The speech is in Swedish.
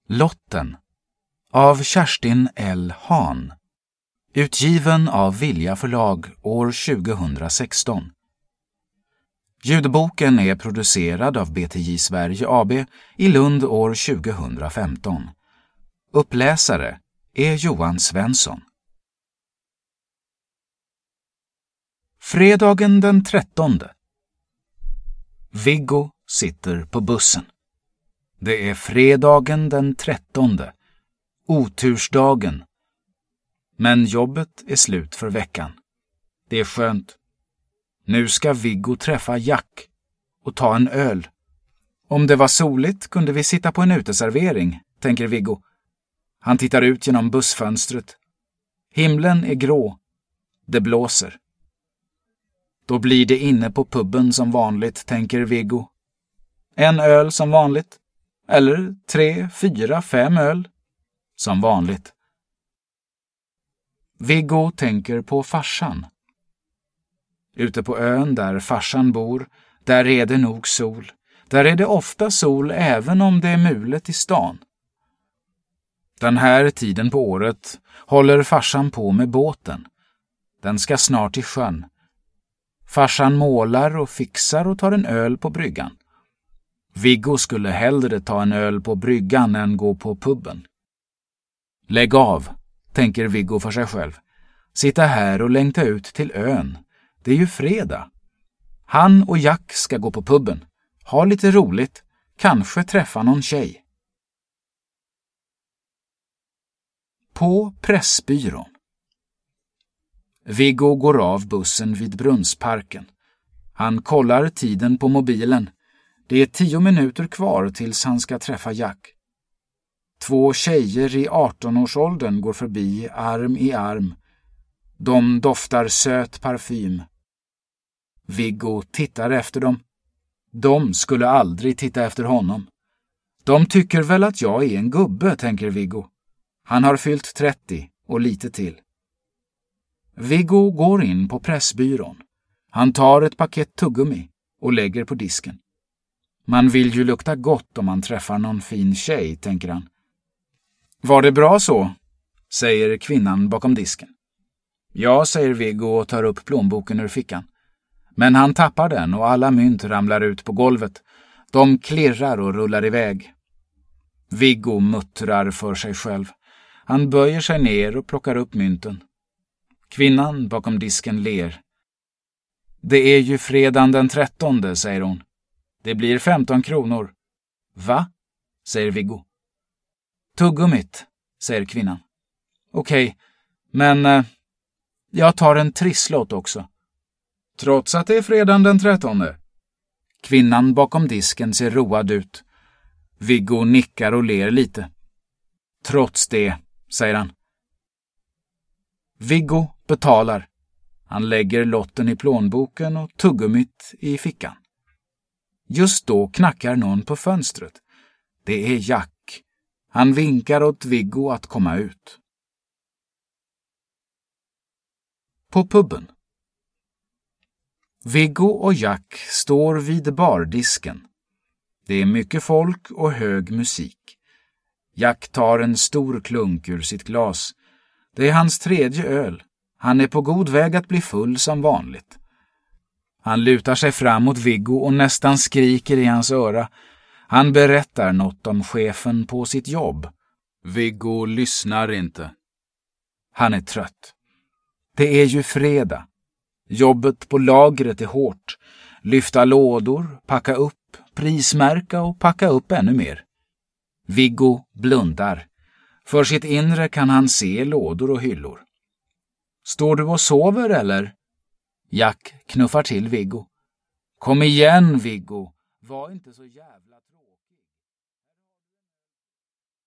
Lotten av Kerstin L. Hahn. Utgiven av Vilja förlag år 2016. Ljudboken är producerad av BTJ Sverige AB i Lund år 2015. Uppläsare är Johan Svensson. Fredagen den 13. Viggo sitter på bussen. Det är fredagen den 13. Otursdagen. Men jobbet är slut för veckan. Det är skönt. Nu ska Viggo träffa Jack och ta en öl. Om det var soligt kunde vi sitta på en uteservering, tänker Viggo. Han tittar ut genom bussfönstret. Himlen är grå. Det blåser. Då blir det inne på puben som vanligt, tänker Viggo. En öl som vanligt. Eller 3, 4, 5 öl som vanligt. Viggo tänker på farsan. Ute på ön där farsan bor, där är det nog sol. Där är det ofta sol även om det är mulet i stan. Den här tiden på året håller farsan på med båten. Den ska snart i sjön. Farsan målar och fixar och tar en öl på bryggan. Viggo skulle hellre ta en öl på bryggan än gå på puben. Lägg av, tänker Viggo för sig själv. Sitta här och längta ut till ön. Det är ju fredag. Han och Jack ska gå på puben. Ha lite roligt. Kanske träffa någon tjej. På Pressbyrån. Viggo går av bussen vid Brunnsparken. Han kollar tiden på mobilen. Det är 10 minuter kvar tills han ska träffa Jack. 2 tjejer i 18-årsåldern går förbi arm i arm. De doftar söt parfym. Viggo tittar efter dem. De skulle aldrig titta efter honom. De tycker väl att jag är en gubbe, tänker Viggo. Han har fyllt 30 och lite till. Viggo går in på Pressbyrån. Han tar ett paket tuggummi och lägger på disken. Man vill ju lukta gott om man träffar någon fin tjej, tänker han. Var det bra så? Säger kvinnan bakom disken. Ja, säger Viggo och tar upp plånboken ur fickan. Men han tappar den och alla mynt ramlar ut på golvet. De klirrar och rullar iväg. Viggo muttrar för sig själv. Han böjer sig ner och plockar upp mynten. Kvinnan bakom disken ler. Det är ju fredagen den 13, säger hon. Det blir 15 kronor. Va? Säger Viggo. Tuggummit, säger kvinnan. Okej, men jag tar en trisslott också. Trots att det är fredagen den 13. Kvinnan bakom disken ser road ut. Viggo nickar och ler lite. Trots det, säger han. Viggo betalar. Han lägger lotten i plånboken och tuggummit i fickan. Just då knackar någon på fönstret. Det är Jack. Han vinkar åt Viggo att komma ut. På puben. Viggo och Jack står vid bardisken. Det är mycket folk och hög musik. Jack tar en stor klunk ur sitt glas. Det är hans 3:e öl. Han är på god väg att bli full som vanligt. Han lutar sig fram mot Viggo och nästan skriker i hans öra. Han berättar något om chefen på sitt jobb. Viggo lyssnar inte. Han är trött. Det är ju fredag. Jobbet på lagret är hårt. Lyfta lådor, packa upp, prismärka och packa upp ännu mer. Viggo blundar. För sitt inre kan han se lådor och hyllor. Står du och sover eller? Jack knuffar till Viggo. Kom igen, Viggo. Var inte så jävla tråkig.